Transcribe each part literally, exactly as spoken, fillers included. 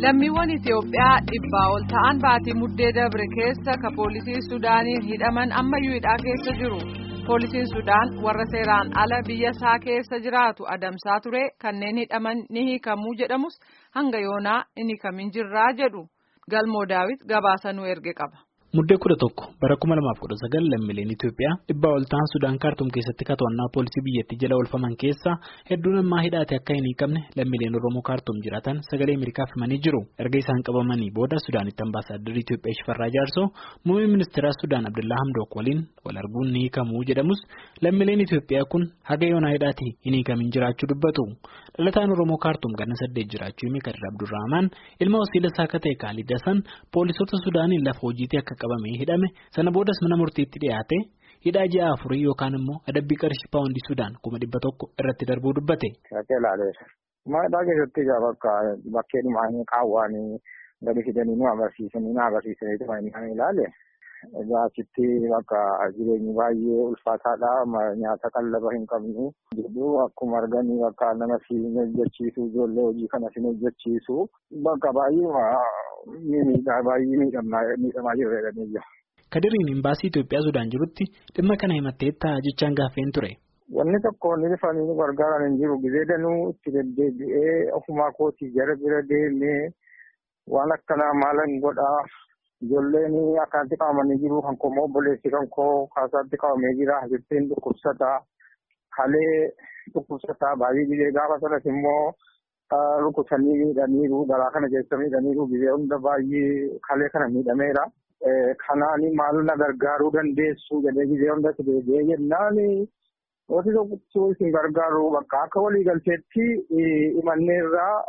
Lammiiwwan Itoophiyaa dhibbaa ol ta'an baatii muddee dabre keessa ka poolisii Sudaaniin hidhaman ammayyuu hidhaa keessa jiru. Poolisiin Sudaan warra seeraan ala biyya isaa keessa jiraatu adamsaa ture kanneen hidhaman ni hiikamuu jedhamus hanga yoonaa hin hiikamin jirraa jedhu. Galmoo Daawit gabaasa nu erge qaba. Muddee kudha tokko bara kuma lamaaf kudha sagal lammiileen Itoophiyaa dhibbaa ol ta'an Sudaan Kaartuum keessatti to'annaa poolisii biyyattii jala oolfaman keessaa hedduun ammaa hidhaate akka hin hiikamne lammiileen Oromoo Kaartuum jiraatan sagalee Ameerikaaf himanii jiru. Erga isaan qabamanii booda Sudaanitti ambaasaaddarri Itoophiyaa Shifarraa Jaarsoo muummee ministeera Sudaan Abdullaa Hamdook waliin wal arguun ni hiikamuu jedhamus lammiileen Itoophiyaa kun haga yoonaa hidhaate hin hiikamin jiraachuu dubbatu. Dhalataan Oromoo Kaartuum ganna saddeet jiraachuu hime Kadir Abdurrahmaan ilma wasiila isaa akka ta'e Kaalid Hasan poolisoota Sudaaniin lafa hojiitii akka qabamee hidhame sana boodas mana murtiitti dhiyaate hidhaa ji'a afurii yookaan immoo adabbii qarshii paawundii Sudaan kuma dhibba tokko irratti darbuu dubbate. Maatii keessatti bakka bakkee dhumaanii qaawwaanii gadi fidanii nu agarsiisanii na agarsiisanii dhumaanii ilaale. Achitti bakka jireenyi baay'ee ulfaataadha. Nyaata qallaba hin qabnu. Jidduu akkuma arganii bakka nama si hojjechiisu ijoollee hojii kana si hojjechiisu bakka baay'ee miidhaa baay'ee miidhamaa jiru. Kadiriin imbaasii Itoophiyaa Sudaan jirutti dhimma kana himattee ta'a jechaan gaaffeen ture. Wanni tokko inni dhufanii nu gargaaran hin jiru. Gizee danuu itti deddeebi'ee ofumaa kootii jara bira deemee waan akkanaa maalan godhaa. Ijoolleen akkaatti qabamanii jiru kan koo obboleessi kan koo kaasaatti qabamee jira. Hajjattiin dhukkubsataa halee dhukkubsataa baay'ee gizee gaafa sanas immoo rukutanii miidhaniiru garaa kana keessa miidhaniiru gizee hunda baay'ee halee kana miidhameera. Kanaan maal na gargaaruu dandeessu jedhee gizee hundatti deebi'ee jennaan wanti tokko isin gargaaru bakka akka waliigalteetti imanneerraa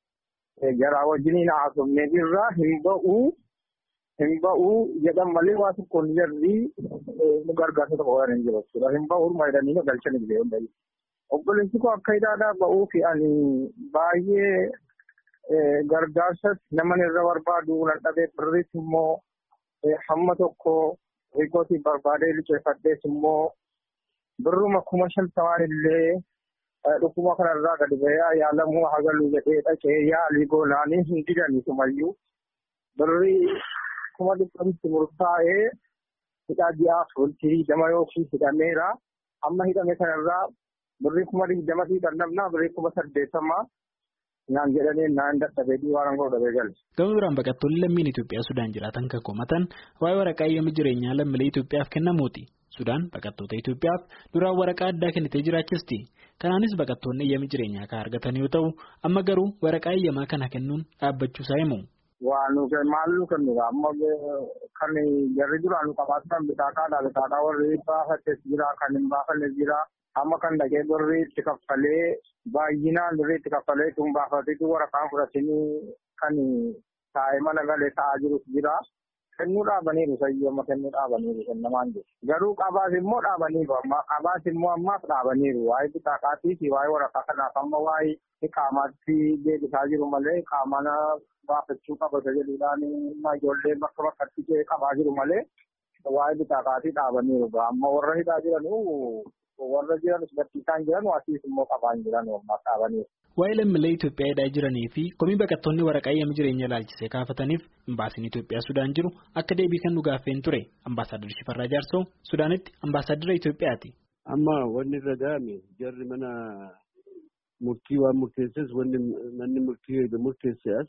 jaraa wajjiniin haasofnee jirraa hin ba'uu. Hin ba'uu jedhan malee waa tokko hin jirri nu gargaarsa tokko waan hin jiru. Hin ba'uu maayidanii nu galchan illee hundayi. Obboleessi koo akka hidhaadhaa ba'uu fi ani baay'ee gargaarsa nama irra barbaadu nan dhabee birris immoo hamma tokko riikootii barbaadee liqeeffadhees immoo birruma kuma shantamaan illee dhukkuma kanarraa gadi ba'ee yaalamuu hagaluu jedhee dhaqee yaalii goonaanii hin didanii sumayyuu birri kuma dhibbanti murtaa'ee hidhaa ji'aa fultii dama yookiin hidhameera. Amma hidhame kanarraa birrii kuma digdama fi kannamnaa birrii kuma saddeettamaa naan jedhanii naan dadhabee waan angoo dhabee galle. Gama biraan baqattoonni lammiin Itoophiyaa Sudaan jiraatan kan komatan waa'ee waraqaa eeyyama jireenyaa lammiilee Itoophiyaaf kennamuuti. Sudaan baqattoota Itoophiyaaf duraan waraqaa addaa kennitee jiraachisti. Kanaanis baqattoonni eeyyama jireenyaa kan argatan yoo ta'u amma garuu waraqaa eeyyamaa kana kennuun dhaabbachuusaa himu. Waan nuti maal nu kennu amma kan jarri duraan nu qabaatan bitaakaa bitaakaa warri baafates jira kan hin baafannes jira amma kan dhaqee birrii itti kaffalee baay'inaan birrii itti kaffalee tun baafateetu waraqaan fudhatanii kan taa'ee mana galee taa'aa jirus jira. Kennuu dhaabaniiru sayyama kennuu dhaabaniiru kennamaan jiru. Garuu qabaas immoo dhaabaniiru amma qabaas immoo ammaaf dhaabaniiru waa'ee bitaakaatii fi waa'ee waraqaa kanaaf amma waa'ee qaamaatti deebisaa jiru malee qaamana baafachuu qabata jedhuudhaan ijoollee bakka bakkatti qabaa jiru malee waa'ee bitaakaatii dhaabaniiru. Amma warra hidhaa jiranuu warra jiran barsiisaan jiran asiis immoo qabaan jiran ammaaf dhaabaniiru. Waa'ee lammiilee Itoophiyaa hidhaa jiranii fi komii baqattoonni waraqaa eeyyama jireenyaa ilaalchisee kaafataniif imbaasiin Itoophiyaa Sudaan jiru akka deebii kennu gaaffeen ture. Ambaasaaddarri Shifarraa Jaarsoo Sudaanitti ambaasaaddarra Itoophiyaati. Amma wanni irra ga'ame jarri mana murtii waan murteesses wanni manni murtii murteesses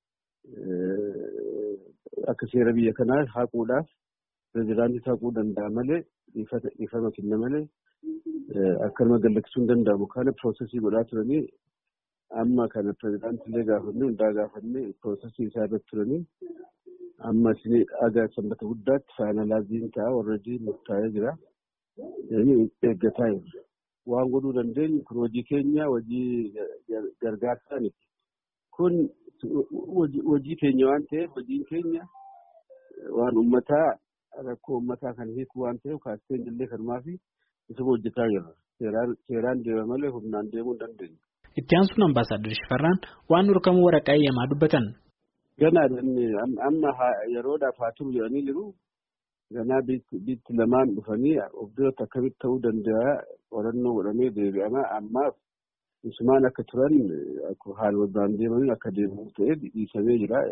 akka seera biyya kanaa haquudhaaf pireezidaantii haquu danda'a malee dhiifama kenna malee akkanuma gallaksuu hin danda'amu. Kana piroosesii godhaa turanii amma kana pireezidaantiilee gaafannee hundaa gaafannee piroosesii isaa irratti turanii amma isin dhagaa sanbata guddaatti faayinaalaaziin ta'a warra hojii murtaa'ee jira. Eeggataa jiru. Waan godhuu dandeenyu kun hojii keenya hojii gargaarsaa miti. Kun hojii keenya waan ta'eef hojiin keenya waan uummataa rakkoo uummataa kan hiiku waan ta'eef kaasteen illee kanumaa fi isa hojjetaa jirra. Seeraan deema malee humnaan deemuu hin dandeenyu. Itti aansuun ambaasaaddarri Shifarraan waan nurkamuu waraqaa eeyyamaa dubbatan. Ganaa amma yeroodhaaf haa turu jedhanii jiru. Ganaa biitti lamaan dhufanii of duratti akkamitti ta'uu danda'a qorannoo godhamee deebi'ama ammaaf Isumaan akka turan akka haala waldaan deemanii akka deemu ta'ee dhiisamee jira.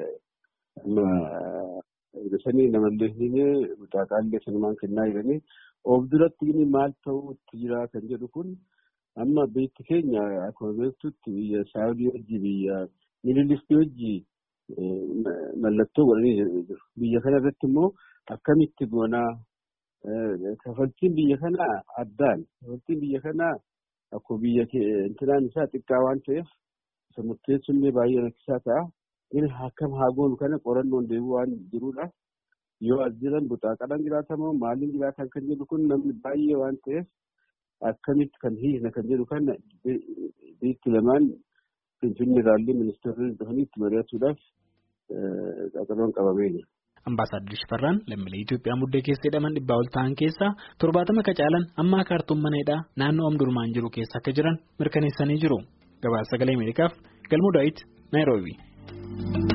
Sanii namallee hin mutaaqaallee sanumaan kennaa jiranii of duratti maal ta'uutti jira kan jedhu kun amma biyyi keenya akkuma beektutti biyya Saawudii wajji biyya Miililistii wajji mallattoo godhanii jiru. Biyya kana irratti immoo akkamitti goonaa kafaltiin biyya kanaa addaan kafaltiin biyya kanaa akkuma biyya intinaan isaa xiqqaa waan ta'eef isa murteessullee baay'ee rakkisaa ta'a. Inni akkam haa goonu kana qorannoon deebi'u waan jiruudha. Yoo as jiran buxaaqadhaan jiraatamoo maaliin jiraatan kan jedhu kun namni baay'ee waan ta'eef akkamitti kan hiikna kan jedhu kana biyyi lamaan Finfinnee irraallee ministeerri dhufanii itti mari'achuudhaaf qaxaloon qabamee jira. Ambaasaaddarri Shifarraan lammiilee Itoophiyaa muddee keessa hidhaman dhibbaa ol ta'an keessaa torbaatama ka caalan amma kaartuum mana hidhaa naannoo Omdurmaan jiru keessa akka jiran mirkaneessanii jiru. Gabaasa Sagalee Ameerikaaf Galmuu Daawit Naayiroobii.